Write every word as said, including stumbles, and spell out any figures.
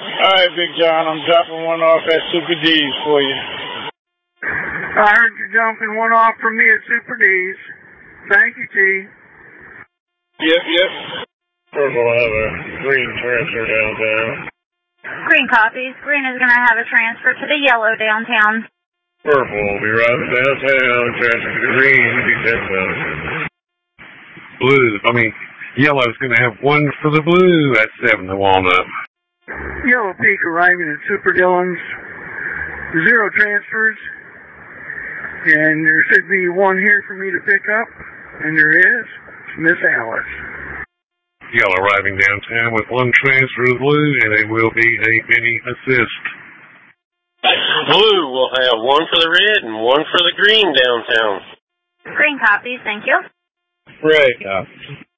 All right, Big John, I'm dropping one off at Super D's for you. I heard you dumping one off for me at Super D's. Thank you, T. Yep, yep. Purple will have a green transfer downtown. Green copies. Green is going to have a transfer to the yellow downtown. Purple will be riding downtown, transfer to green, be ten thousand. Blue, I mean, yellow is going to have one for the blue at seven to Walnut. Yellow Peak arriving at Super Dillon's. Zero transfers. And there should be one here for me to pick up. And there is. It's Miss Alice. Yellow arriving downtown with one transfer to blue, and it will be a mini assist. Blue will have one for the red and one for the green downtown. Green copies, thank you. Red copies.